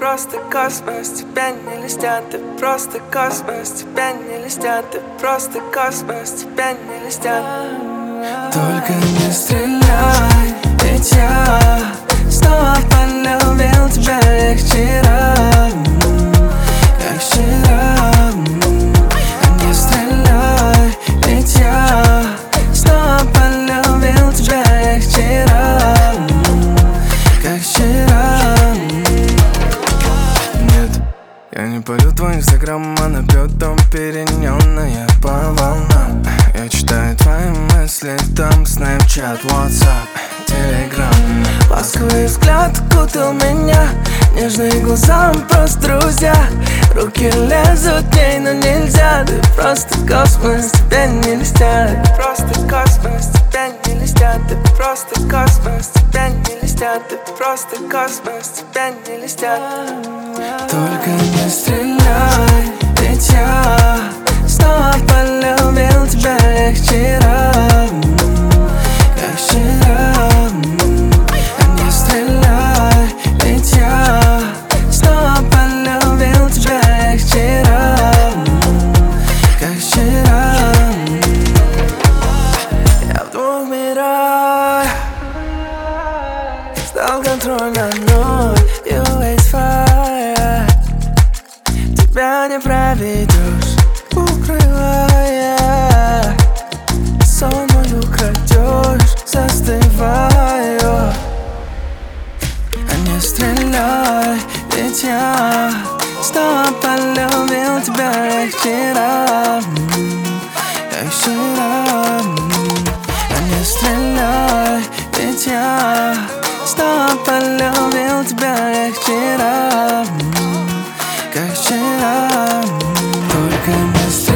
просто космос, тебя не листят, ты просто космос, тебя не листят, ты просто космос, тебя не листят. Только не стреляй, ведь я снова полюбил тебя как вчера, как вчера. Не стреляй, ведь я снова полюбил тебя как вчера, как вчера. Нет, я не полю твой инстаграм, а набьет дом перенённая по волнам. Я читаю твои мысли, там снэпчат, ватсап, телеграм. Ласковый взгляд укутал меня, нежные глаза, мы просто друзья. Руки лезут в ней, но нельзя. Ты просто космос, тебя не листят. Ты просто космос, тебя не листят. Ты просто космос, тебя не листят. Ты просто космос, тебя не листят. Только не стреляй, ведь я снова полюбил тебя как вчера, как вчера. Не стреляй, ведь я снова полюбил тебя как вчера, как вчера. Я в двух мирах стал контроль над мной. You waste fire, тебя не проведешь, укрывая. Сон мой украдешь, застываю. А не стреляй, ведь я снова полюбил тебя как вчера, как вчера. А не стреляй, ведь я снова полюбил тебя как вчера, как вчера. Только не стреляй.